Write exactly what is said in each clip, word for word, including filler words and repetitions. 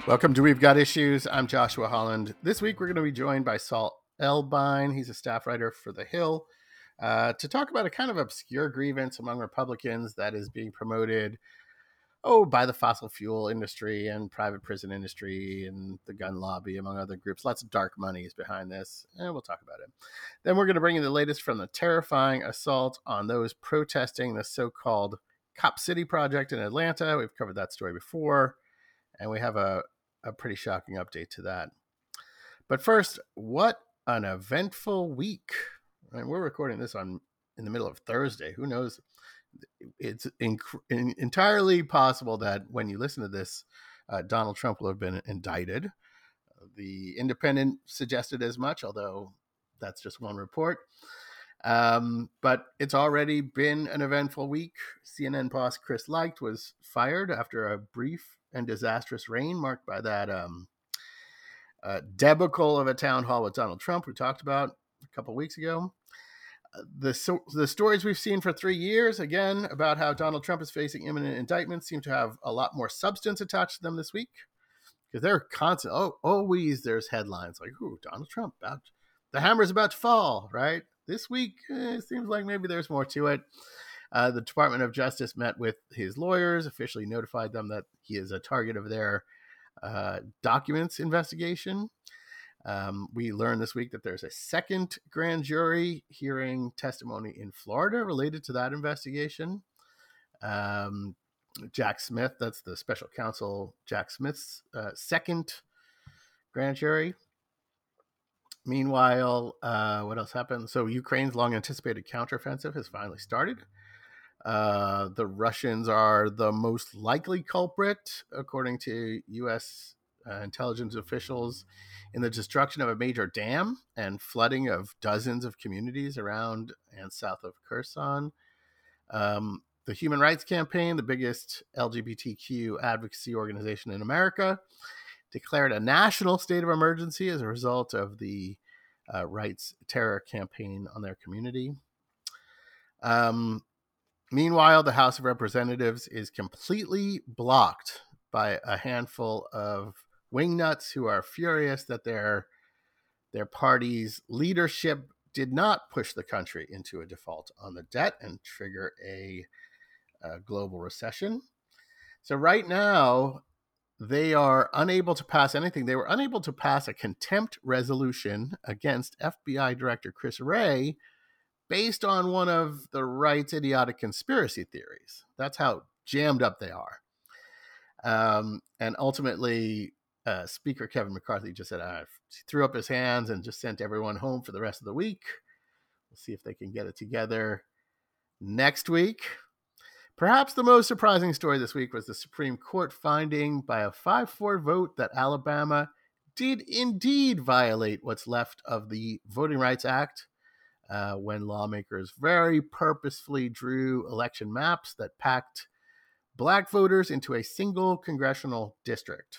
Welcome to We've Got Issues. I'm Joshua Holland. This week we're going to be joined by Saul Elbine. He's a staff writer for The Hill uh, to talk about a kind of obscure grievance among Republicans that is being promoted, oh, by the fossil fuel industry and private prison industry and the gun lobby, among other groups. Lots of dark money is behind this, and we'll talk about it. Then we're going to bring you the latest from the terrifying assault on those protesting the so-called Cop City project in Atlanta. We've covered that story before, and we have a, a pretty shocking update to that. But first, what an eventful week. I mean, we're recording this on in the middle of Thursday. Who knows? It's inc- entirely possible that when you listen to this, uh, Donald Trump will have been indicted. The Independent suggested as much, although that's just one report. Um, but it's already been an eventful week. C N N boss Chris Licht was fired after a brief and disastrous reign marked by that um, uh, debacle of a town hall with Donald Trump, we talked about a couple of weeks ago. The, so, the stories we've seen for three years, again, about how Donald Trump is facing imminent indictment seem to have a lot more substance attached to them this week. Because they're constant, oh, always there's headlines like, ooh, Donald Trump, about, the hammer's about to fall, right? This week, eh, it seems like maybe there's more to it. Uh, the Department of Justice met with his lawyers, officially notified them that he is a target of their uh, documents investigation. Um, we learned this week that there's a second grand jury hearing testimony in Florida related to that investigation. Um, Jack Smith, that's the special counsel, Jack Smith's uh, second grand jury. Meanwhile, uh, what else happened? So Ukraine's long anticipated counteroffensive has finally started. Uh, the Russians are the most likely culprit, according to U S uh, intelligence officials, in the destruction of a major dam and flooding of dozens of communities around and south of Kherson. Um, the Human Rights Campaign, the biggest L G B T Q advocacy organization in America, declared a national state of emergency as a result of the uh, rights terror campaign on their community. Um, meanwhile, the House of Representatives is completely blocked by a handful of wingnuts who are furious that their their party's leadership did not push the country into a default on the debt and trigger a, a global recession. So right now, they are unable to pass anything. They were unable to pass a contempt resolution against F B I Director Chris Wray based on one of the right's idiotic conspiracy theories. That's how jammed up they are. Um, and ultimately, uh, Speaker Kevin McCarthy just said, uh, he threw up his hands and just sent everyone home for the rest of the week. We'll see if they can get it together next week. Perhaps the most surprising story this week was the Supreme Court finding by a five four vote that Alabama did indeed violate what's left of the Voting Rights Act uh, when lawmakers very purposefully drew election maps that packed black voters into a single congressional district.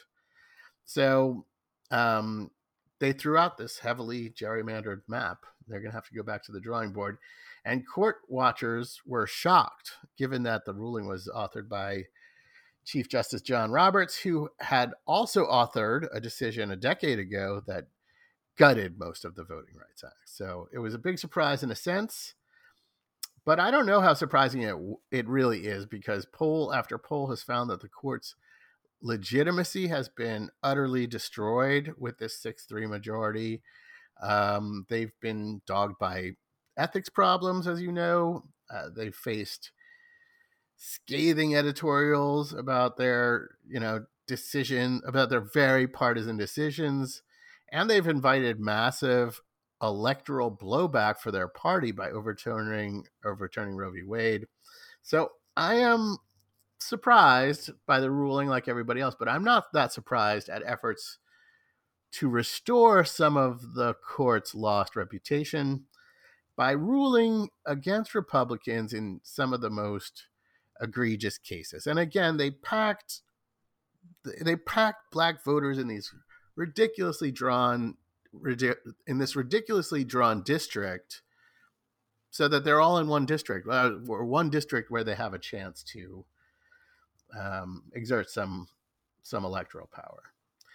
So um, they threw out this heavily gerrymandered map. They're going to have to go back to the drawing board. And court watchers were shocked, given that the ruling was authored by Chief Justice John Roberts, who had also authored a decision a decade ago that gutted most of the Voting Rights Act. So it was a big surprise in a sense. But I don't know how surprising it, it really is, because poll after poll has found that the court's legitimacy has been utterly destroyed with this six three majority. Um, they've been dogged by ethics problems, as you know. Uh, they've faced scathing editorials about their, you know, decision, about their very partisan decisions. And they've invited massive electoral blowback for their party by overturning overturning Roe v. Wade. So I am surprised by the ruling like everybody else, but I'm not that surprised at efforts to restore some of the court's lost reputation by ruling against Republicans in some of the most egregious cases. And again, they packed they packed black voters in these ridiculously drawn in this ridiculously drawn district so that they're all in one district, or one district where they have a chance to um, exert some some electoral power.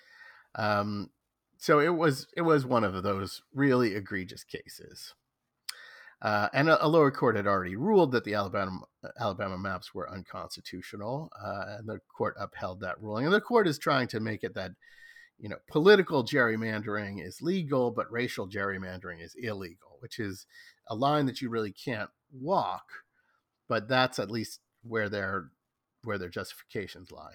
Um, so it was it was one of those really egregious cases. Uh, and a, a lower court had already ruled that the Alabama Alabama maps were unconstitutional, uh, and the court upheld that ruling. And the court is trying to make it that, you know, political gerrymandering is legal, but racial gerrymandering is illegal, which is a line that you really can't walk. But that's at least where their where their justifications lie.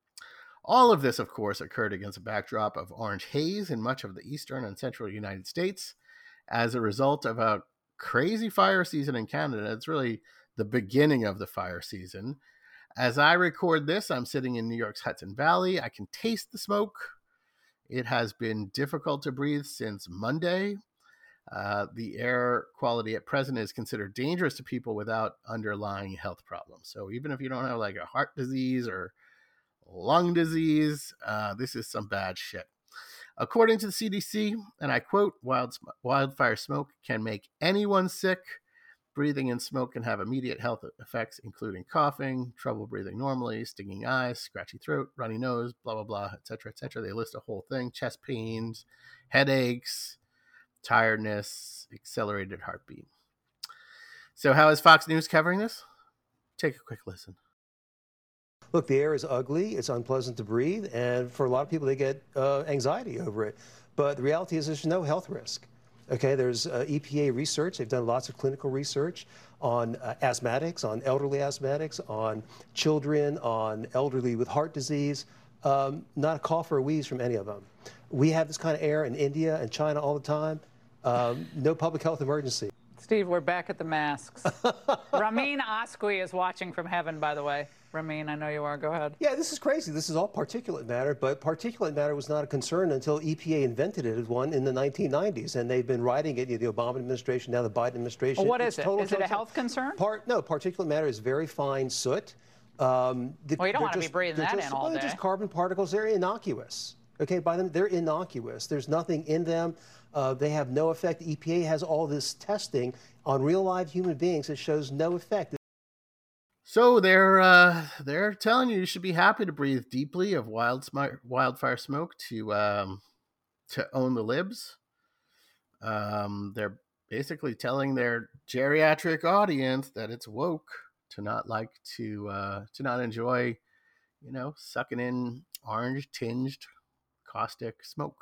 All of this, of course, occurred against a backdrop of orange haze in much of the eastern and central United States as a result of a crazy fire season in Canada. It's really the beginning of the fire season. As I record this, I'm sitting in New York's Hudson Valley. I can taste the smoke. It has been difficult to breathe since Monday. Uh, the air quality at present is considered dangerous to people without underlying health problems. So even if you don't have like a heart disease or lung disease, uh, this is some bad shit. According to the C D C, and I quote, Wild, wildfire smoke can make anyone sick. Breathing in smoke can have immediate health effects, including coughing, trouble breathing normally, stinging eyes, scratchy throat, runny nose, blah, blah, blah, et cetera, et cetera. They list a whole thing: chest pains, headaches, tiredness, accelerated heartbeat. So how is Fox News covering this? Take a quick listen. Look, the air is ugly, it's unpleasant to breathe, and for a lot of people, they get uh, anxiety over it. But the reality is there's no health risk. Okay, there's uh, E P A research. They've done lots of clinical research on uh, asthmatics, on elderly asthmatics, on children, on elderly with heart disease. Um, not a cough or a wheeze from any of them. We have this kind of air in India and China all the time. Um, no public health emergency. Steve, we're back at the masks. Ramin Asqui is watching from heaven, by the way. Ramin, I know you are. Go ahead. Yeah, this is crazy. This is all particulate matter, but particulate matter was not a concern until E P A invented it as one in the nineteen nineties, and they've been writing it, you know, the Obama administration, now the Biden administration. Well, what it's is it? Total, is it total, a health concern? Part, no, particulate matter is very fine soot. Um, the, well, you don't want to just, be breathing that just, in all well, day. They're just carbon particles. They're innocuous. Okay, by them, they're innocuous. There's nothing in them. Uh, they have no effect. The E P A has all this testing on real live human beings that shows no effect. So they're uh, they're telling you you should be happy to breathe deeply of wild sm- wildfire smoke to um, to own the libs. Um, they're basically telling their geriatric audience that it's woke to not like to uh, to not enjoy, you know, sucking in orange tinged caustic smoke.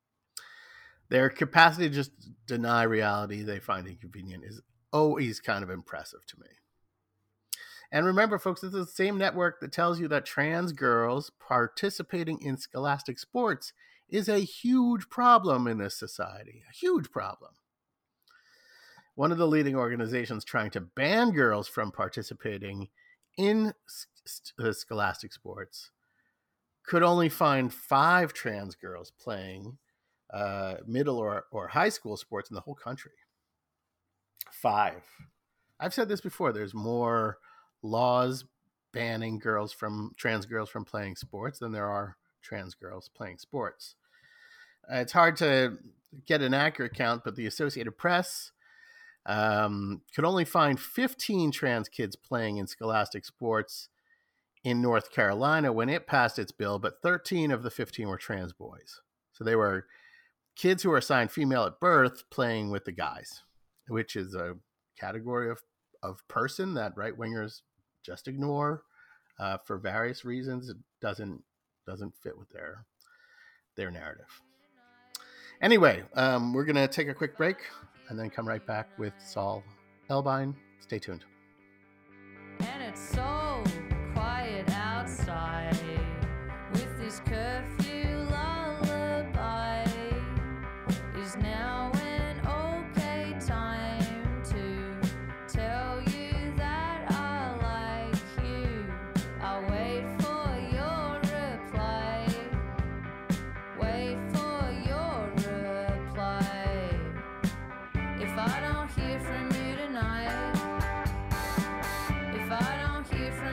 Their capacity to just deny reality they find inconvenient is always kind of impressive to me. And remember, folks, this is the same network that tells you that trans girls participating in scholastic sports is a huge problem in this society, a huge problem. One of the leading organizations trying to ban girls from participating in the scholastic sports could only find five trans girls playing uh, middle or, or high school sports in the whole country. Five. I've said this before. There's more laws banning girls from trans girls from playing sports than there are trans girls playing sports. Uh, it's hard to get an accurate count, but the Associated Press um, could only find fifteen trans kids playing in scholastic sports in North Carolina when it passed its bill, but thirteen of the fifteen were trans boys. So they were kids who were assigned female at birth playing with the guys, which is a category of, of person that right-wingers just ignore uh, for various reasons. It doesn't doesn't fit with their their narrative. Anyway, um, we're going to take a quick break and then come right back with Saul Elbine. Stay tuned. And it's so quiet outside with this curfew lullaby. Is now an okay time to tell you that I like you? I'll wait for your reply. Wait for your reply. If I don't hear from you tonight, if I don't hear from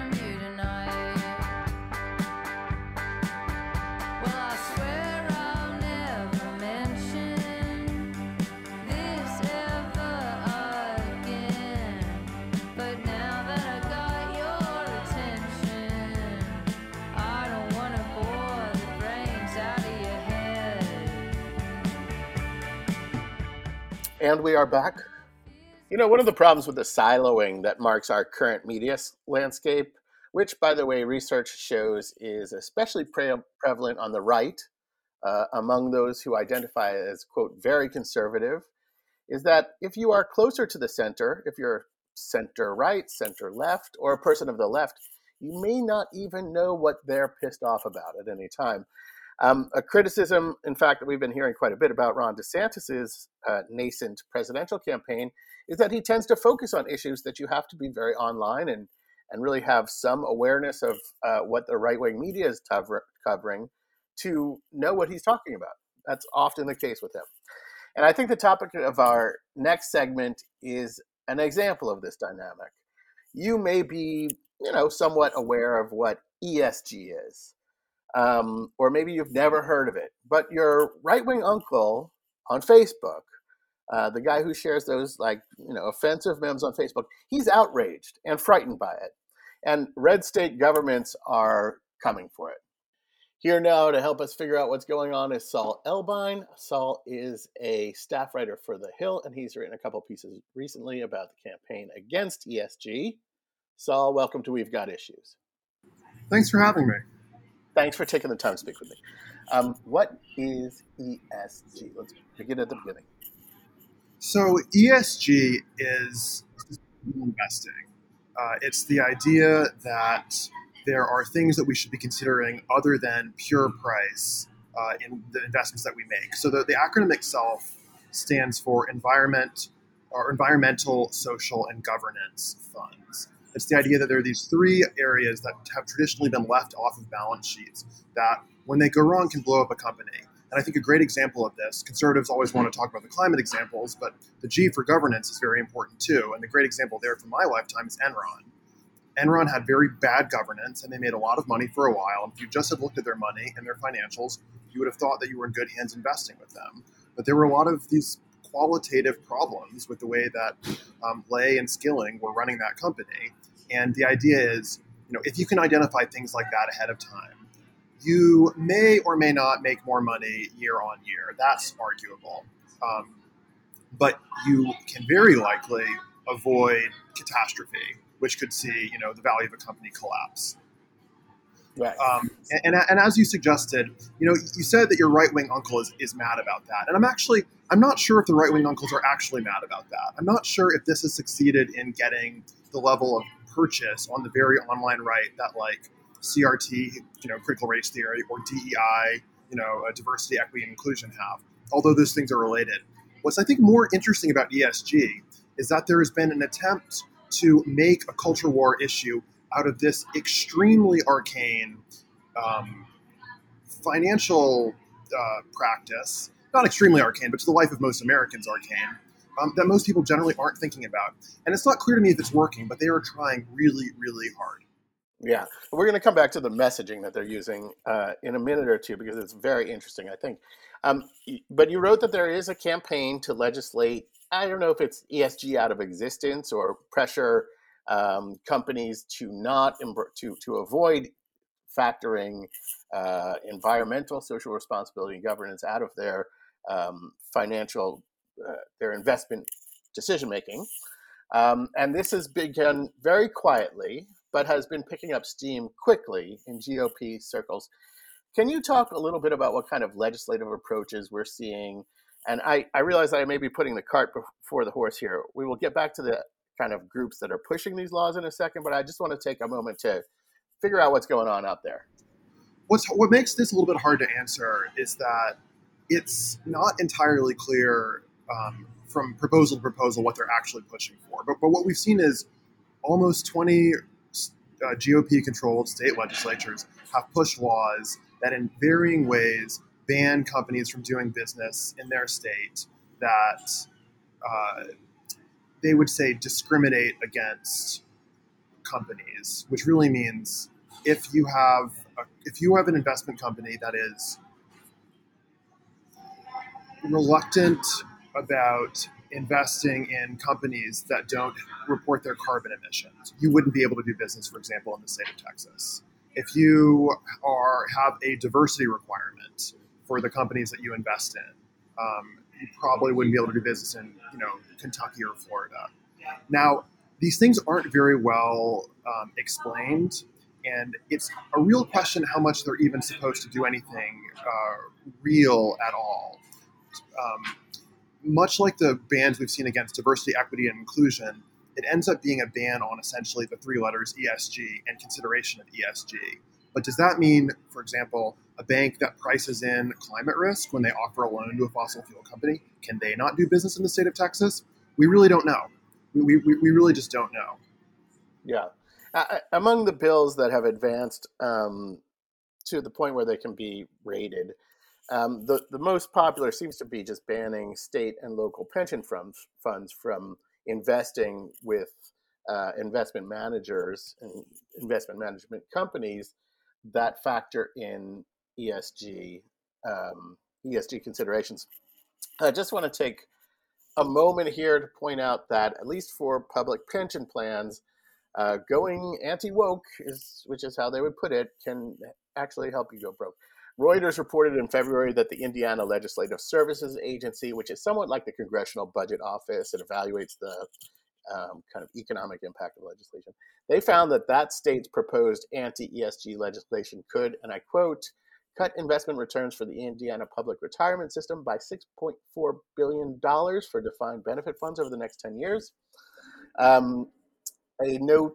And we are back. You know, one of the problems with the siloing that marks our current media landscape, which, by the way, research shows is especially pre- prevalent on the right, uh, among those who identify as, quote, very conservative, is that if you are closer to the center, if you're center right, center left, or a person of the left, you may not even know what they're pissed off about at any time. Um, a criticism, in fact, that we've been hearing quite a bit about Ron DeSantis's uh, nascent presidential campaign is that he tends to focus on issues that you have to be very online and, and really have some awareness of uh, what the right-wing media is cover- covering to know what he's talking about. That's often the case with him. And I think the topic of our next segment is an example of this dynamic. You may be, you know, somewhat aware of what E S G is. Um, or maybe you've never heard of it, but your right-wing uncle on Facebook, uh, the guy who shares those like you know offensive memes on Facebook, he's outraged and frightened by it, and red state governments are coming for it. Here now to help us figure out what's going on is Saul Elbine. Saul is a staff writer for The Hill, and he's written a couple pieces recently about the campaign against E S G. Saul, welcome to We've Got Issues. Thanks for having me. Thanks for taking the time to speak with me. Um, what is E S G? Let's begin at the beginning. So E S G is investing. Uh, it's the idea that there are things that we should be considering other than pure price uh, in the investments that we make. So the, the acronym itself stands for environment, or environmental, social, and governance funds. It's the idea that there are these three areas that have traditionally been left off of balance sheets that, when they go wrong, can blow up a company. And I think a great example of this, conservatives always want to talk about the climate examples, but the G for governance is very important too. And the great example there from my lifetime is Enron. Enron had very bad governance, and they made a lot of money for a while. And if you just had looked at their money and their financials, you would have thought that you were in good hands investing with them. But there were a lot of these qualitative problems with the way that um, Lay and Skilling were running that company. And the idea is, you know, if you can identify things like that ahead of time, you may or may not make more money year on year. That's arguable. Um, but you can very likely avoid catastrophe, which could see, you know, the value of a company collapse. Right. Um, and, and, and as you suggested, you know, you said that your right-wing uncle is, is mad about that. And I'm actually, I'm not sure if the right-wing uncles are actually mad about that. I'm not sure if this has succeeded in getting the level of purchase on the very online right that like C R T, you know, critical race theory, or D E I, you know, uh, diversity, equity, and inclusion have, although those things are related. What's I think more interesting about E S G is that there has been an attempt to make a culture war issue out of this extremely arcane um, financial uh, practice, not extremely arcane, but to the life of most Americans arcane, um, that most people generally aren't thinking about. And it's not clear to me if it's working, but they are trying really, really hard. Yeah, we're going to come back to the messaging that they're using uh, in a minute or two, because it's very interesting, I think. Um, but you wrote that there is a campaign to legislate, I don't know if it's E S G out of existence or pressure um, companies to not to to avoid factoring uh, environmental, social responsibility, and governance out of their um, financial, uh, their investment decision making. Um, and this has begun very quietly, but has been picking up steam quickly in G O P circles. Can you talk a little bit about what kind of legislative approaches we're seeing? And I, I realize that I may be putting the cart before the horse here. We will get back to the kind of groups that are pushing these laws in a second, but I just want to take a moment to figure out what's going on out there. What's, what makes this a little bit hard to answer is that it's not entirely clear um, from proposal to proposal what they're actually pushing for. But, but what we've seen is almost twenty uh, G O P-controlled state legislatures have pushed laws that in varying ways ban companies from doing business in their state that uh, they would say discriminate against companies, which really means if you have a, if you have an investment company that is reluctant about investing in companies that don't report their carbon emissions, you wouldn't be able to do business, for example, in the state of Texas. If you are have a diversity requirement for the companies that you invest in, um, you probably wouldn't be able to do business in, you know, Kentucky or Florida. Now, these things aren't very well um, explained, and it's a real question how much they're even supposed to do anything uh, real at all. Um, much like the bans we've seen against diversity, equity, and inclusion, it ends up being a ban on essentially the three letters E S G and consideration of E S G. But does that mean, for example, a bank that prices in climate risk when they offer a loan to a fossil fuel company, can they not do business in the state of Texas? We really don't know. We, we, we really just don't know. Yeah. Uh, among the bills that have advanced um, to the point where they can be rated, um, the, the most popular seems to be just banning state and local pension funds, funds from investing with uh, investment managers and investment management companies that factor in E S G, um, E S G considerations. I just want to take a moment here to point out that at least for public pension plans, uh, going anti-woke, is, which is how they would put it, can actually help you go broke. Reuters reported in February that the Indiana Legislative Services Agency, which is somewhat like the Congressional Budget Office, it evaluates the um, kind of economic impact of legislation. They found that that state's proposed anti-E S G legislation could, and I quote, cut investment returns for the Indiana public retirement system by six point four billion dollars for defined benefit funds over the next ten years. Um, a note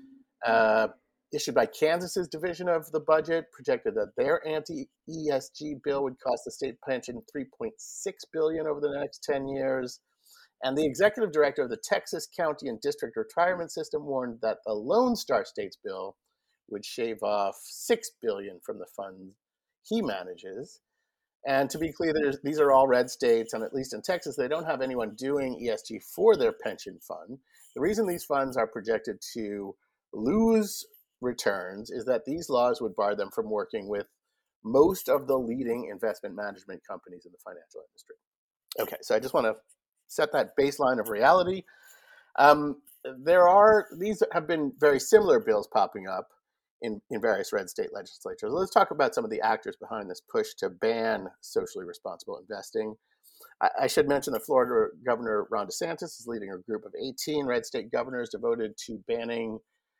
uh, issued by Kansas's division of the budget projected that their anti-E S G bill would cost the state pension three point six billion dollars over the next ten years. And the executive director of the Texas County and District Retirement System warned that the Lone Star State's bill would shave off six billion dollars from the fund he manages. And to be clear, these are all red states, and at least in Texas, they don't have anyone doing E S G for their pension fund. The reason these funds are projected to lose returns is that these laws would bar them from working with most of the leading investment management companies in the financial industry. Okay, so I just want to set that baseline of reality. Um, there are, these have been very similar bills popping up in, in various red state legislatures. Let's talk about some of the actors behind this push to ban socially responsible investing. I, I should mention that Florida Governor Ron DeSantis is leading a group of eighteen red state governors devoted to banning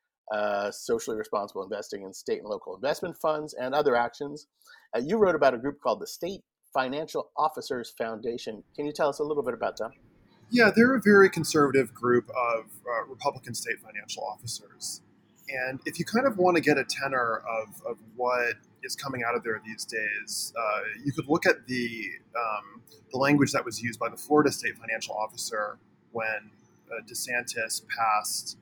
uh, socially responsible investing in state and local investment funds and other actions. Uh, you wrote about a group called the State Financial Officers Foundation. Can you tell us a little bit about them? Yeah, they're a very conservative group of uh, Republican state financial officers. And if you kind of want to get a tenor of, of what is coming out of there these days, uh, you could look at the um, the language that was used by the Florida state financial officer when uh, DeSantis passed,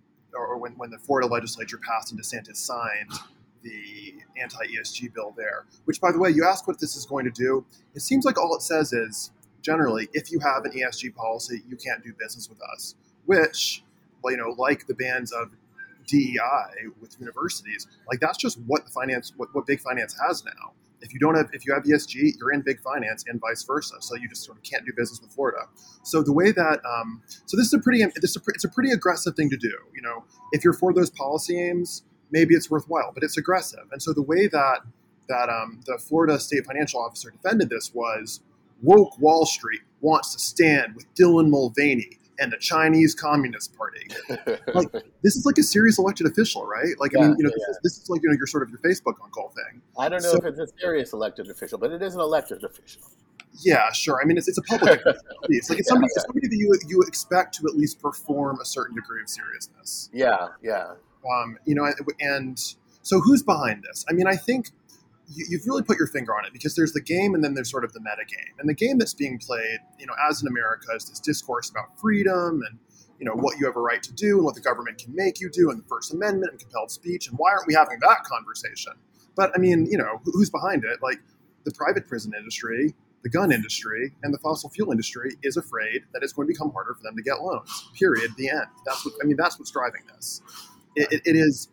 or when, when the Florida legislature passed and DeSantis signed the anti-E S G bill there, which, by the way, you ask what this is going to do. It seems like all it says is, generally, if you have an E S G policy, you can't do business with us, which, well, you know, like the bans of D E I with universities, like that's just what the finance, what, what big finance has now. If you don't have, if you have E S G, you're in big finance and vice versa. So you just sort of can't do business with Florida. So the way that, um, so this is a pretty, this is a, it's a pretty aggressive thing to do. You know, if you're for those policy aims, maybe it's worthwhile, but it's aggressive. And so the way that that um, the Florida state financial officer defended this was, woke Wall Street wants to stand with Dylan Mulvaney and the Chinese Communist Party. Like, this is like a serious elected official, right? Like, yeah, I mean, you know, yeah. this, is, this is like, you know, your sort of your Facebook uncle thing. I don't know so, if it's a serious elected official, but it is an elected official. Yeah, sure. I mean, it's it's a public it's like it's somebody, yeah, it's somebody that you you expect to at least perform a certain degree of seriousness. Yeah, yeah. Um, you know, and so who's behind this? I mean, I think you, you've really put your finger on it, because there's the game and then there's sort of the meta game. And the game that's being played, you know, as in America, is this discourse about freedom and, you know, what you have a right to do and what the government can make you do, and the First Amendment and compelled speech. And why aren't we having that conversation? But I mean, you know, who's behind it? Like the private prison industry, the gun industry, and the fossil fuel industry is afraid that it's going to become harder for them to get loans. Period. The end. That's what, I mean, that's what's driving this. It, it, it is,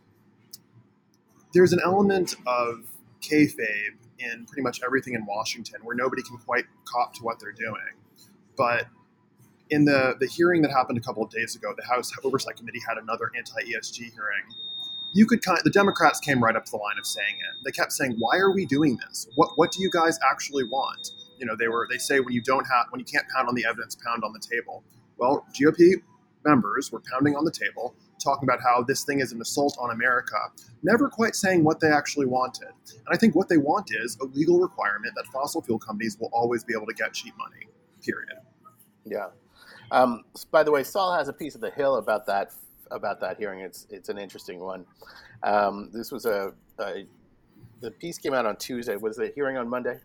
there's an element of kayfabe in pretty much everything in Washington where nobody can quite cop to what they're doing. But in the, the hearing that happened a couple of days ago, the House Oversight Committee had another anti-E S G hearing. You could kind of, the Democrats came right up to the line of saying it. They kept saying, why are we doing this? What what do you guys actually want? You know, they were they say when you don't have when you can't pound on the evidence, pound on the table. Well, G O P members were pounding on the table, talking about how this thing is an assault on America, never quite saying what they actually wanted. And I think what they want is a legal requirement that fossil fuel companies will always be able to get cheap money, period. Yeah. Um, by the way, Saul has a piece of The Hill about that about that hearing. It's it's an interesting one. Um, this was a, a the piece came out on Tuesday. Was the hearing on Monday?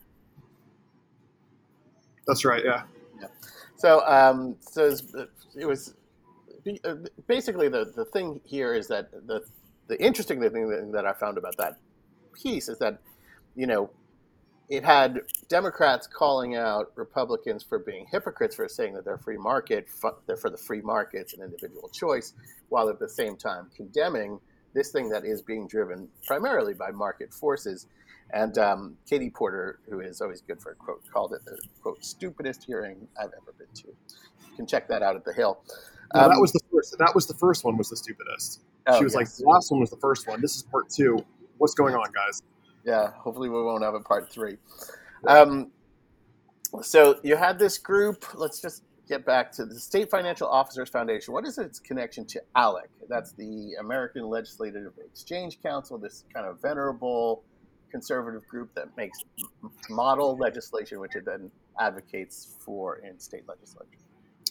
That's right. Yeah. Yeah. So um, so it was, it was basically the the thing here is that the the interesting thing that, that I found about that piece is that, you know, it had Democrats calling out Republicans for being hypocrites for saying that they're free market, they're for the free markets and individual choice, while at the same time condemning this thing that is being driven primarily by market forces. And um, Katie Porter, who is always good for a quote, called it the, quote, stupidest hearing I've ever been to. You can check that out at The Hill. No, um, that was the first. That was the first one was the stupidest. Oh, she was yes. like, the last one was the first one. This is part two. What's going on, guys? Yeah, hopefully we won't have a part three. Um, so you had this group. Let's just get back to the State Financial Officers Foundation. What is its connection to ALEC? That's the American Legislative Exchange Council, this kind of venerable conservative group that makes model legislation, which it then advocates for in state legislatures.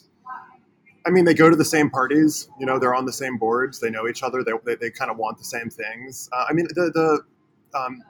I mean, they go to the same parties. You know, they're on the same boards. They know each other. They they, they kind of want the same things. Uh, I mean, the the um,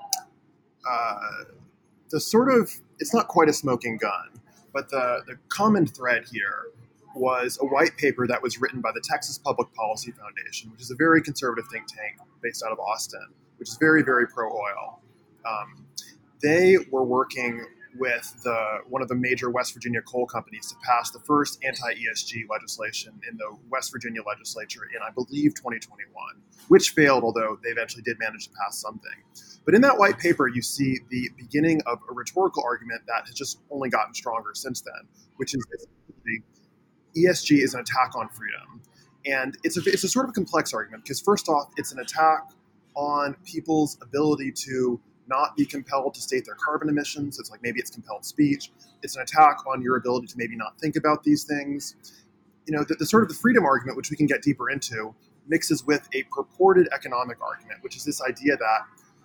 uh, the sort of it's not quite a smoking gun, but the the common thread here was a white paper that was written by the Texas Public Policy Foundation, which is a very conservative think tank based out of Austin, which is very very pro oil. Um, they were working with the one of the major West Virginia coal companies to pass the first anti-E S G legislation in the West Virginia legislature in, I believe, twenty twenty-one, which failed, although they eventually did manage to pass something. But in that white paper, you see the beginning of a rhetorical argument that has just only gotten stronger since then, which is essentially E S G is an attack on freedom. And it's a, it's a sort of complex argument because, first off, it's an attack on people's ability to not be compelled to state their carbon emissions. It's like maybe it's compelled speech. It's an attack on your ability to maybe not think about these things. You know, the, the sort of the freedom argument, which we can get deeper into, mixes with a purported economic argument, which is this idea that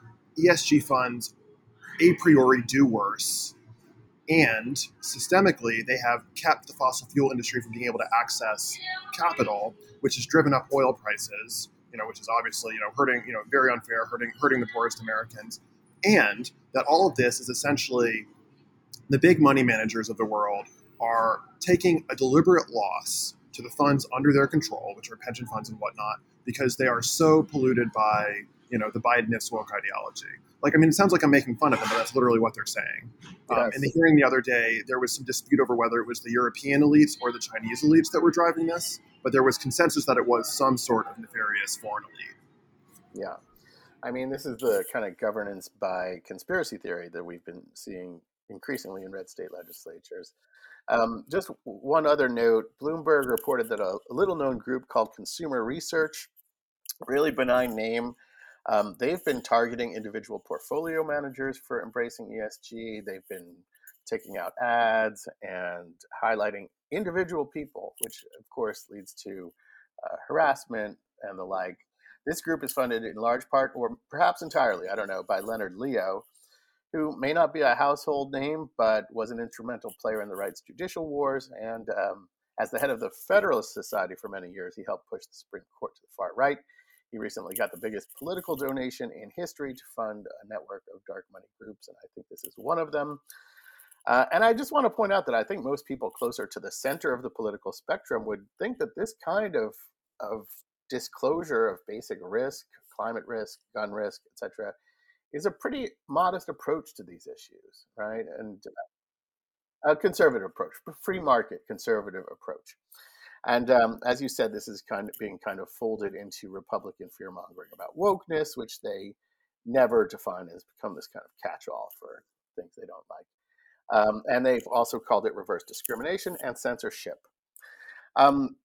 E S G funds a priori do worse, and systemically they have kept the fossil fuel industry from being able to access capital, which has driven up oil prices, you know, which is obviously, you know, hurting, you know, very unfair, hurting hurting the poorest Americans. And that all of this is essentially the big money managers of the world are taking a deliberate loss to the funds under their control, which are pension funds and whatnot, because they are so polluted by, you know, the Bidenist woke ideology. Like, I mean, it sounds like I'm making fun of them, but that's literally what they're saying. Yes. Um, in the hearing the other day, there was some dispute over whether it was the European elites or the Chinese elites that were driving this, but there was consensus that it was some sort of nefarious foreign elite. Yeah. I mean, this is the kind of governance by conspiracy theory that we've been seeing increasingly in red state legislatures. Um, just one other note, Bloomberg reported that a, a little-known group called Consumer Research, really benign name, um, they've been targeting individual portfolio managers for embracing E S G. They've been taking out ads and highlighting individual people, which of course leads to uh, harassment and the like. This group is funded in large part, or perhaps entirely, I don't know, by Leonard Leo, who may not be a household name, but was an instrumental player in the rights judicial wars. And um, as the head of the Federalist Society for many years, he helped push the Supreme Court to the far right. He recently got the biggest political donation in history to fund a network of dark money groups, and I think this is one of them. Uh, and I just want to point out that I think most people closer to the center of the political spectrum would think that this kind of, of disclosure of basic risk, climate risk, gun risk, et cetera, is a pretty modest approach to these issues, right? And a conservative approach, free market conservative approach. And um, as you said, this is kind of being kind of folded into Republican fear mongering about wokeness, which they never define as become this kind of catch-all for things they don't like. Um, and they've also called it reverse discrimination and censorship. Um,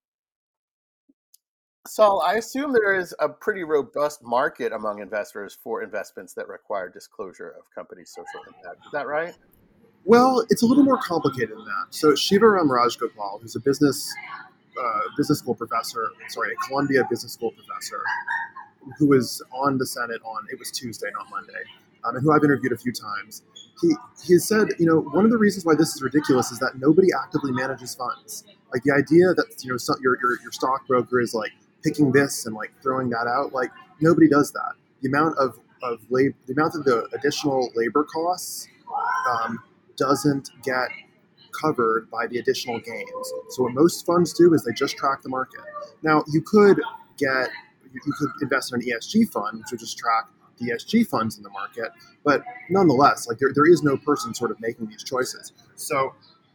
Saul, I assume there is a pretty robust market among investors for investments that require disclosure of companies' social impact. Is that right? Well, it's a little more complicated than that. So Shivaram Rajgopal, who's a business uh, business school professor, sorry, a Columbia business school professor, who was on the Senate on, it was Tuesday, not Monday, um, and who I've interviewed a few times. He he said, you know, one of the reasons why this is ridiculous is that nobody actively manages funds. Like the idea that, you know, some, your, your your stockbroker is like picking this and like throwing that out, like nobody does that. The amount of of labor, the amount of the additional labor costs um, doesn't get covered by the additional gains. So what most funds do is they just track the market. Now you could get you could invest in an E S G fund, which would just track the E S G funds in the market, but nonetheless, like there, there is no person sort of making these choices. So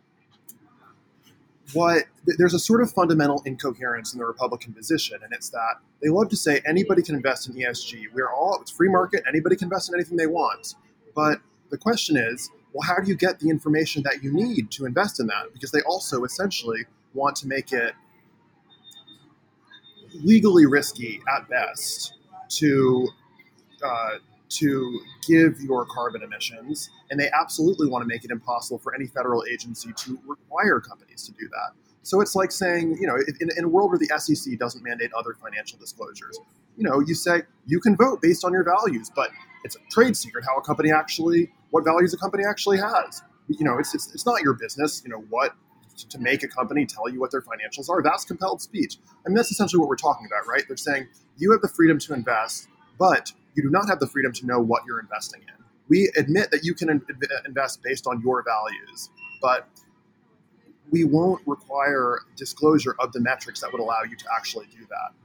what there's a sort of fundamental incoherence in the Republican position, and it's that they love to say anybody can invest in E S G. We're all it's free market, anybody can invest in anything they want. But the question is, well, how do you get the information that you need to invest in that? Because they also essentially want to make it legally risky at best to uh, to give your carbon emissions, and they absolutely want to make it impossible for any federal agency to require companies to do that. So it's like saying, you know, in, in a world where the S E C doesn't mandate other financial disclosures, you know, you say you can vote based on your values, but it's a trade secret how a company actually, what values a company actually has. You know, it's it's, it's not your business, you know, what to make a company tell you what their financials are. That's compelled speech. I mean, that's essentially what we're talking about, right? They're saying you have the freedom to invest, but you do not have the freedom to know what you're investing in. We admit that you can in- invest based on your values, but we won't require disclosure of the metrics that would allow you to actually do that.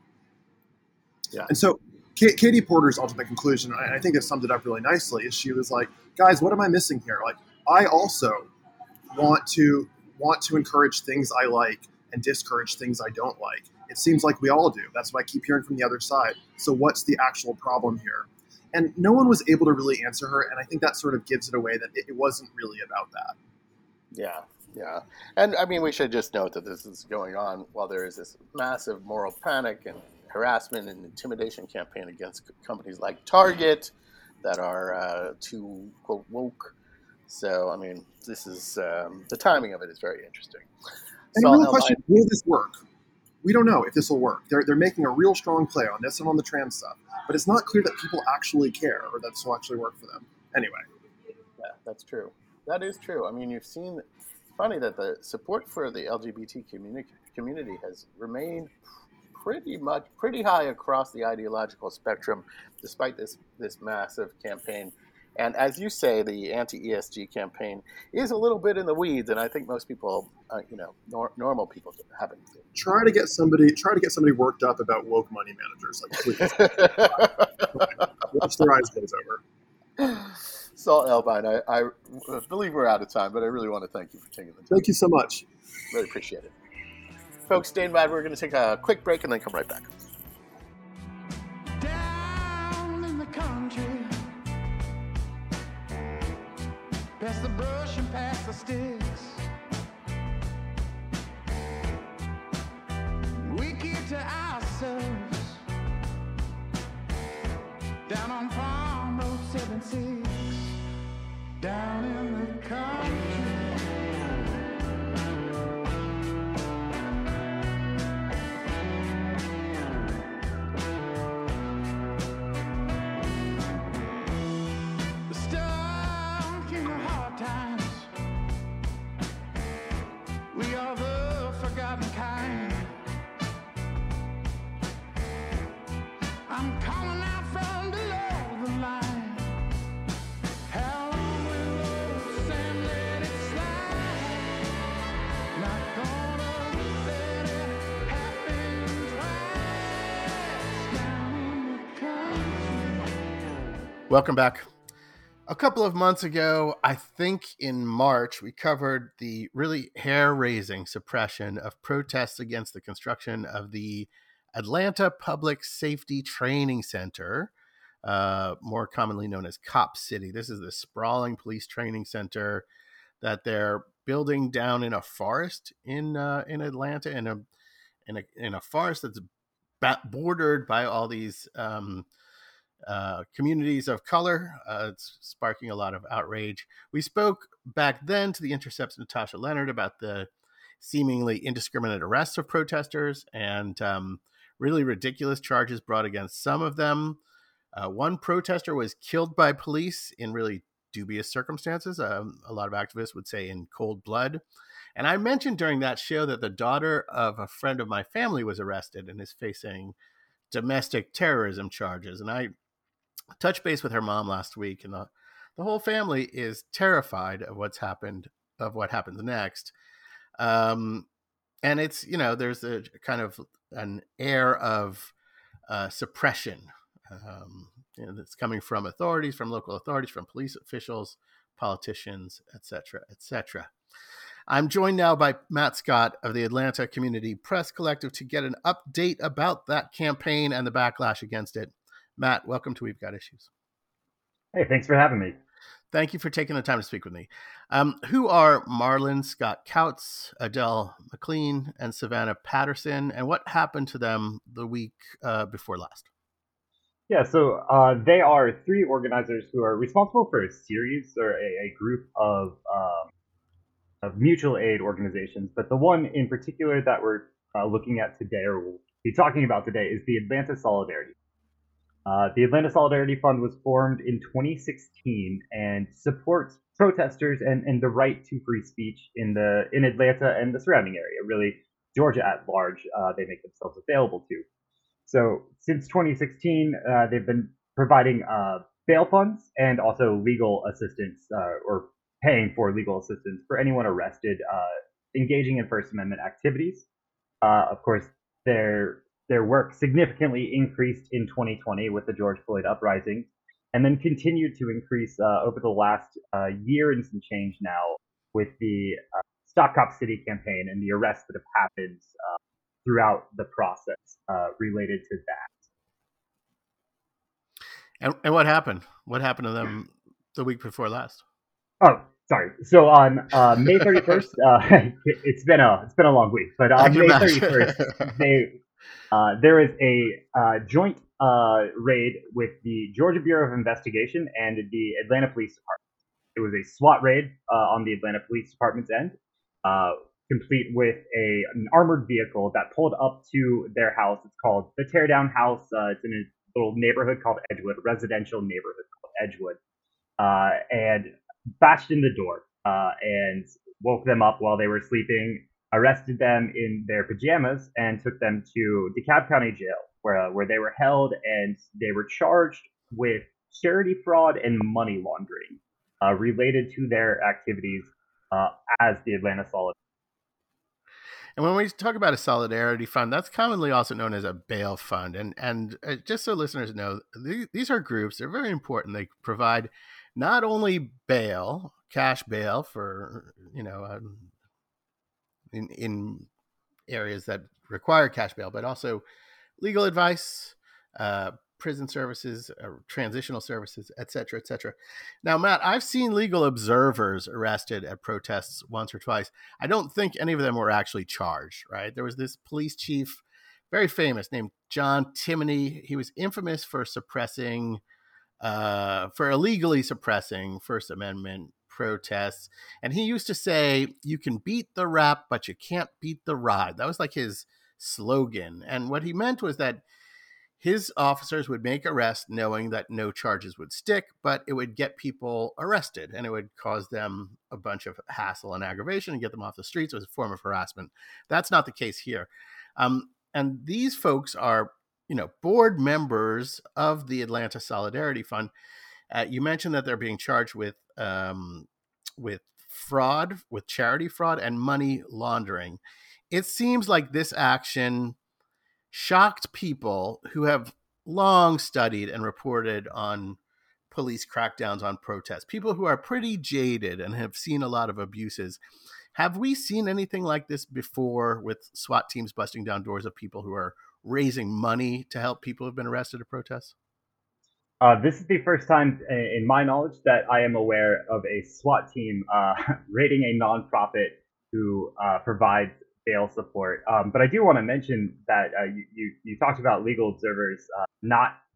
Yeah. And so K- Katie Porter's ultimate conclusion, and I think it summed it up really nicely, is she was like, guys, what am I missing here? Like, I also want to want to encourage things I like and discourage things I don't like. It seems like we all do. That's what I keep hearing from the other side. So what's the actual problem here? And no one was able to really answer her, and I think that sort of gives it away that it, it wasn't really about that. Yeah, yeah. And I mean, we should just note that this is going on while there is this massive moral panic and harassment and intimidation campaign against companies like Target that are uh, too, quote, woke. So, I mean, this is, um, the timing of it is very interesting. And So, the real um, question, I- will this work? We don't know if this will work. They're, they're making a real strong play on this and on the trans stuff, but it's not clear that people actually care or that this will actually work for them. Anyway. Yeah, that's true. That is true. I mean, you've seen, it's funny that the support for the L G B T community, community has remained pretty much, pretty high across the ideological spectrum, despite this, this massive campaign. And as you say, the anti-E S G campaign is a little bit in the weeds, and I think most people, uh, you know, nor- normal people haven't. Try to get somebody, try to get somebody worked up about woke money managers. Like, please, watch their eyes glaze over. Saul Elbine, I, I believe we're out of time, but I really want to thank you for taking the time. Thank you so much. Really appreciate it. Folks, stay in mind. We're going to take a quick break and then come right back. Down in the country, past the brush and past the sticks, we keep to ourselves. Down on Farm Road seven six, down in the country. Stuck in the hard times, we are the forgotten kind. I'm calling out from below the line. How long will those sand let it slide? Not gonna let it happen twice. Down in the country. Welcome back. A couple of months ago, I think in March, we covered the really hair-raising suppression of protests against the construction of the Atlanta Public Safety Training Center, uh, more commonly known as Cop City. This is the sprawling police training center that they're building down in a forest in uh, in Atlanta, in a in a in a forest that's bordered by all these um, uh, communities of color. Uh, it's sparking a lot of outrage. We spoke back then to The Intercept's Natasha Leonard about the seemingly indiscriminate arrests of protesters and um, really ridiculous charges brought against some of them. Uh, one protester was killed by police in really dubious circumstances. Um, a lot of activists would say in cold blood. And I mentioned during that show that the daughter of a friend of my family was arrested and is facing domestic terrorism charges. And I touched base with her mom last week, and the, the whole family is terrified of what's happened, of what happens next. Um, and it's, you know, there's a kind of an air of uh, suppression um, you know, that's coming from authorities, from local authorities, from police officials, politicians, et cetera, et cetera. I'm joined now by Matt Scott of the Atlanta Community Press Collective to get an update about that campaign and the backlash against it. Matt, welcome to We've Got Issues. Hey, thanks for having me. Thank you for taking the time to speak with me. Um, who are Marlon Scott Kautz, Adele McLean, and Savannah Patterson, and what happened to them the week uh, before last? Yeah, so uh, they are three organizers who are responsible for a series or a, a group of um, of mutual aid organizations. But the one in particular that we're uh, looking at today, or we'll be talking about today, is the Atlanta Solidarity. Uh, the Atlanta Solidarity Fund was formed in twenty sixteen and supports protesters and, and the right to free speech in the in Atlanta and the surrounding area. Really, Georgia at large, uh, they make themselves available to. So since twenty sixteen, uh, they've been providing uh, bail funds and also legal assistance uh, or paying for legal assistance for anyone arrested uh, engaging in First Amendment activities. Uh, of course, their their work significantly increased in twenty twenty with the George Floyd uprising, and then continued to increase uh, over the last uh, year and some change now with the uh, Stop Cop City campaign and the arrests that have happened uh, throughout the process uh, related to that. And, and what happened? What happened to them the week before last? Oh, sorry. So on uh, May thirty-first, uh, it's been a it's been a long week, but on May thirty-first, they uh, there is a uh, joint uh, raid with the Georgia Bureau of Investigation and the Atlanta Police Department. It was a SWAT raid uh, on the Atlanta Police Department's end, uh, complete with a an armored vehicle that pulled up to their house. It's called the Teardown House. Uh, it's in a little neighborhood called Edgewood, a residential neighborhood called Edgewood, uh, and bashed in the door uh, and woke them up while they were sleeping, arrested them in their pajamas, and took them to DeKalb County Jail, where uh, where they were held, and they were charged with charity fraud and money laundering uh, related to their activities uh, as the Atlanta Solidarity. And when we talk about a solidarity fund, that's commonly also known as a bail fund. And and uh, just so listeners know, these, these are groups. They're very important. They provide not only bail, cash bail for, you know, um, in, in areas that require cash bail, but also legal advice, uh, prison services, uh, transitional services, et cetera, et cetera. Now, Matt, I've seen legal observers arrested at protests once or twice. I don't think any of them were actually charged, right? There was this police chief, very famous, named John Timoney. He was infamous for suppressing Uh, for illegally suppressing First Amendment protests. And he used to say, you can beat the rap, but you can't beat the ride. That was like his slogan. And what he meant was that his officers would make arrests knowing that no charges would stick, but it would get people arrested and it would cause them a bunch of hassle and aggravation and get them off the streets. It was a form of harassment. That's not the case here. Um, and these folks are you know, board members of the Atlanta Solidarity Fund. Uh, you mentioned that they're being charged with um, with fraud, with charity fraud and money laundering. It seems like this action shocked people who have long studied and reported on police crackdowns on protests, people who are pretty jaded and have seen a lot of abuses. Have we seen anything like this before with SWAT teams busting down doors of people who are raising money to help people who've been arrested at protests? Uh, this is the first time, in my knowledge, that I am aware of a SWAT team uh, raiding a nonprofit who uh, provides bail support. Um, but I do want to mention that uh, you, you, you talked about legal observers uh, not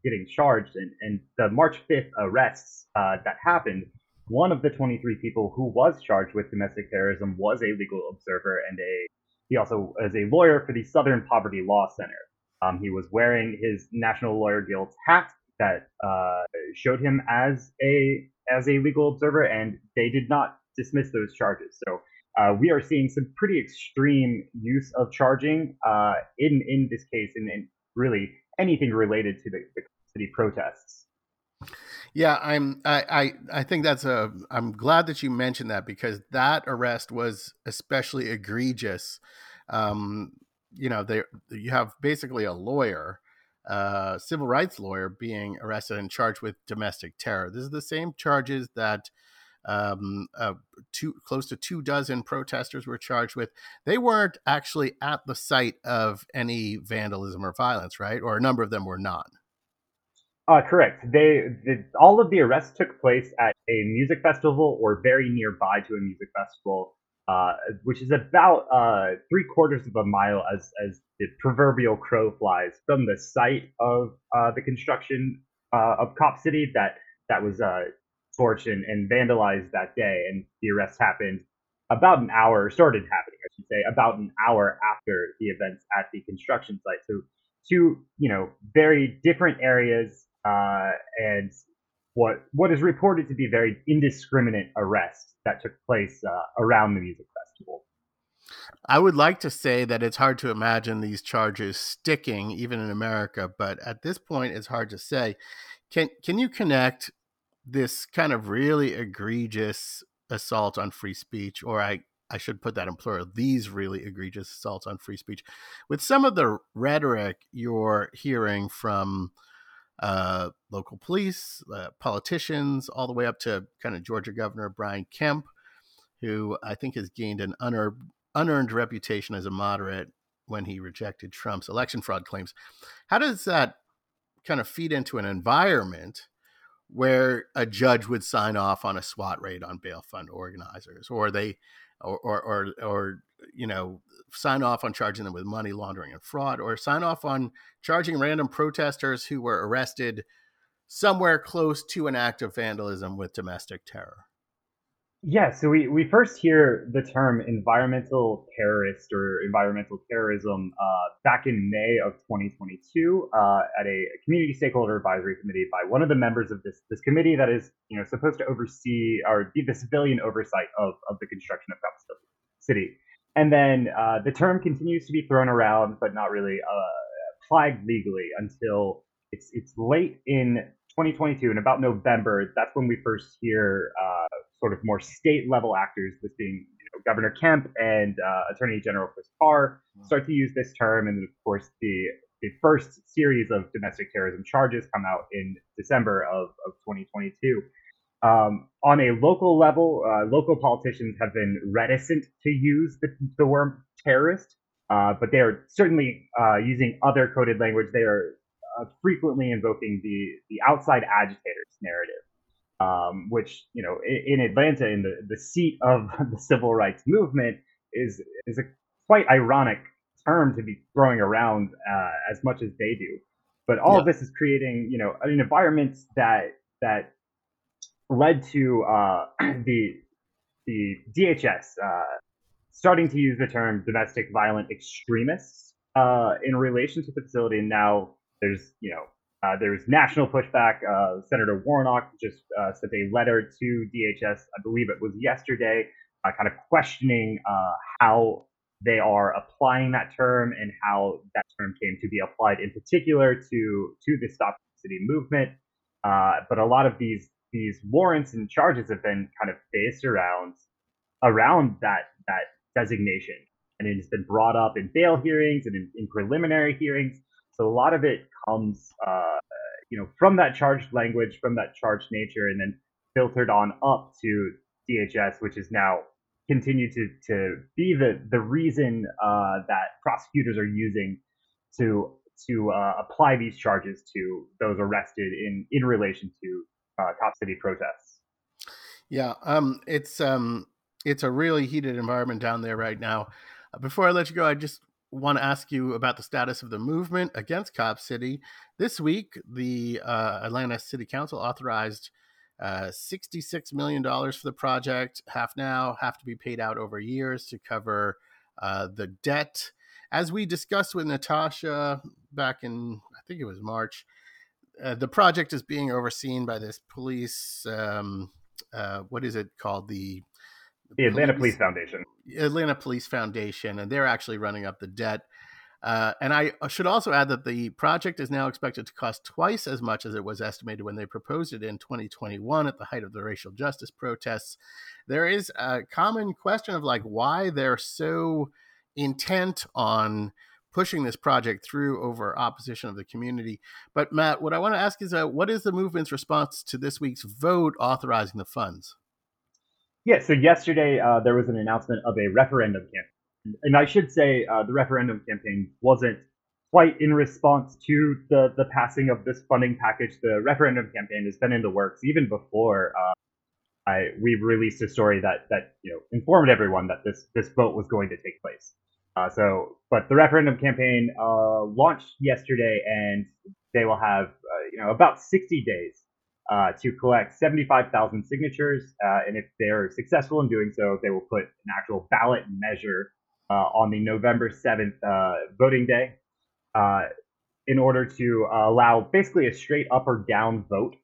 getting charged. And, and the March fifth arrests uh, that happened, one of the twenty-three people who was charged with domestic terrorism was a legal observer, and a he also is a lawyer for the Southern Poverty Law Center. Um, he was wearing his National Lawyer Guild's hat that uh, showed him as a as a legal observer, and they did not dismiss those charges. So uh, we are seeing some pretty extreme use of charging uh, in in this case, and, and really anything related to the, the city protests. Yeah, I'm. I, I. I think that's a. I'm glad that you mentioned that, because that arrest was especially egregious. Um, you know, they you have basically a lawyer, uh, civil rights lawyer, being arrested and charged with domestic terror. This is the same charges that um, uh, two close to two dozen protesters were charged with. They weren't actually at the site of any vandalism or violence, right? Or a number of them were not. Uh, correct. They, the, all of the arrests took place at a music festival or very nearby to a music festival, uh, which is about uh, three quarters of a mile as as the proverbial crow flies from the site of uh, the construction uh, of Cop City that that was uh, torched and, and vandalized that day. And the arrest happened about an hour, started happening, I should say, about an hour after the events at the construction site. So two, you know, very different areas. Uh, and what what is reported to be very indiscriminate arrest that took place uh, around the music festival. I would like to say that it's hard to imagine these charges sticking, even in America, but at this point, it's hard to say. Can can you connect this kind of really egregious assault on free speech, or I, I should put that in plural, these really egregious assaults on free speech, with some of the rhetoric you're hearing from Uh, local police, uh, politicians, all the way up to kind of Georgia Governor Brian Kemp, who I think has gained an unearned, unearned reputation as a moderate when he rejected Trump's election fraud claims? How does that kind of feed into an environment where a judge would sign off on a SWAT raid on bail fund organizers, or they, or, or, or, or you know, sign off on charging them with money laundering and fraud, or sign off on charging random protesters who were arrested somewhere close to an act of vandalism with domestic terror? Yeah, so we, we first hear the term environmental terrorist or environmental terrorism uh, back in May of twenty twenty-two uh, at a community stakeholder advisory committee by one of the members of this this committee that is, you know, supposed to oversee or be the civilian oversight of, of the construction of Cop City. And then uh, the term continues to be thrown around, but not really uh, applied legally until it's it's late in twenty twenty-two, and about November, that's when we first hear uh, sort of more state level actors, this being, you know, Governor Kemp and uh, Attorney General Chris Carr, start to use this term. And then, of course, the the first series of domestic terrorism charges come out in December of, of twenty twenty-two. Um, on a local level, uh, local politicians have been reticent to use the, the word terrorist, uh, but they are certainly uh, using other coded language. They are uh, frequently invoking the the outside agitators narrative, um, which, you know, in, in Atlanta, in the, the seat of the civil rights movement, is is a quite ironic term to be throwing around uh, as much as they do. But all yeah. of this is creating, you know, an environment that that led to uh, the the D H S uh, starting to use the term domestic violent extremists uh, in relation to the facility. And now there's, you know, uh, there's national pushback. Uh, Senator Warnock just uh, sent a letter to D H S, I believe it was yesterday, uh, kind of questioning uh, how they are applying that term and how that term came to be applied in particular to to the Stop City movement. Uh, but a lot of these these warrants and charges have been kind of based around around that that designation, and it has been brought up in bail hearings and in, in preliminary hearings. So a lot of it comes, uh, you know, from that charged language, from that charged nature, and then filtered on up to D H S, which is now continued to to be the the reason uh, that prosecutors are using to to uh, apply these charges to those arrested in in relation to uh, Cop City protests. Yeah, um, it's um, it's a really heated environment down there right now. Uh, before I let you go, I just want to ask you about the status of the movement against Cop City. This week, the uh, Atlanta City Council authorized uh, sixty-six million dollars for the project, half now, half to be paid out over years to cover uh, the debt. As we discussed with Natasha back in, I think it was March, uh, the project is being overseen by this police, um, uh, what is it called? The The Atlanta Police Foundation. Atlanta Police Foundation, and they're actually running up the debt. Uh, and I should also add that the project is now expected to cost twice as much as it was estimated when they proposed it in twenty twenty-one at the height of the racial justice protests. There is a common question of like why they're so intent on pushing this project through over opposition of the community. But Matt, what I want to ask is, uh, what is the movement's response to this week's vote authorizing the funds? Yeah, so yesterday uh, there was an announcement of a referendum campaign. And I should say uh, the referendum campaign wasn't quite in response to the, the passing of this funding package. The referendum campaign has been in the works even before uh, I, we released a story that, that you know informed everyone that this, this vote was going to take place. Uh, so, but the referendum campaign uh, launched yesterday, and they will have uh, you know about sixty days Uh, to collect seventy-five thousand signatures, uh, and if they're successful in doing so, they will put an actual ballot measure uh, on the November seventh uh, voting day uh, in order to uh, allow basically a straight up or down vote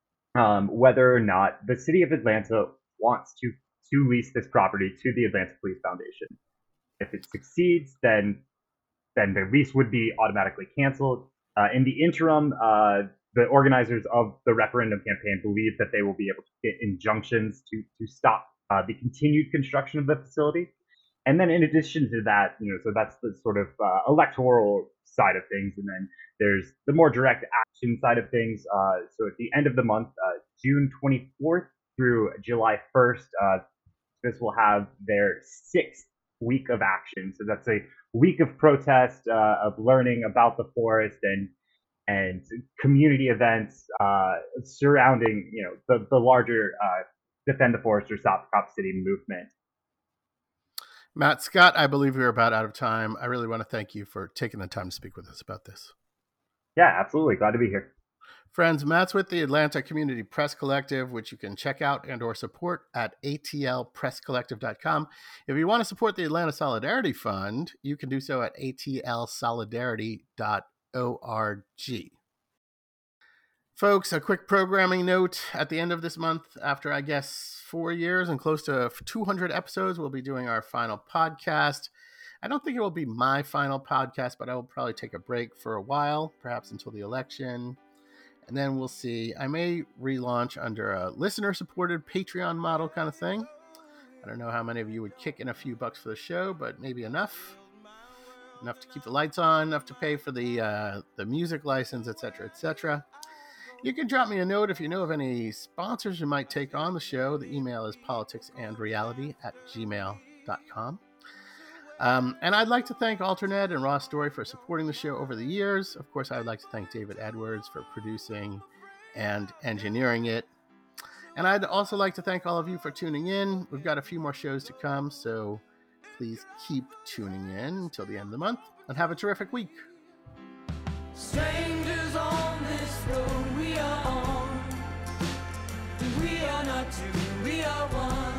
um, whether or not the city of Atlanta wants to, to lease this property to the Atlanta Police Foundation. If it succeeds, then, then the lease would be automatically canceled. Uh, in the interim, uh, the organizers of the referendum campaign believe that they will be able to get injunctions to to stop uh, the continued construction of the facility. And then in addition to that, you know, so that's the sort of uh, electoral side of things. And then there's the more direct action side of things. Uh, so at the end of the month, uh, June twenty-fourth through July first, uh, this will have their sixth week of action. So that's a week of protest, uh, of learning about the forest and and community events uh, surrounding, you know, the, the larger uh, Defend the Forest or Stop Cop City movement. Matt Scott, I believe we're about out of time. I really want to thank you for taking the time to speak with us about this. Yeah, absolutely. Glad to be here. Friends, Matt's with the Atlanta Community Press Collective, which you can check out and or support at A T L press collective dot com. If you want to support the Atlanta Solidarity Fund, you can do so at A T L solidarity dot org. Folks, a quick programming note. At the end of this month, after I guess four years and close to two hundred episodes, we'll be doing our final podcast. I don't think it will be my final podcast, but I will probably take a break for a while, perhaps until the election. And then we'll see. I may relaunch under a listener-supported Patreon model kind of thing. I don't know how many of you would kick in a few bucks for the show, but maybe enough. Enough to keep the lights on, enough to pay for the uh, the music license, et cetera, et cetera. You can drop me a note if you know of any sponsors you might take on the show. The email is politicsandreality at gmail dot com. Um, and I'd like to thank Alternet and Ross Story for supporting the show over the years. Of course, I would like to thank David Edwards for producing and engineering it. And I'd also like to thank all of you for tuning in. We've got a few more shows to come, so please keep tuning in until the end of the month, and have a terrific week. Strangers on this road we are on. We are not two, we are one.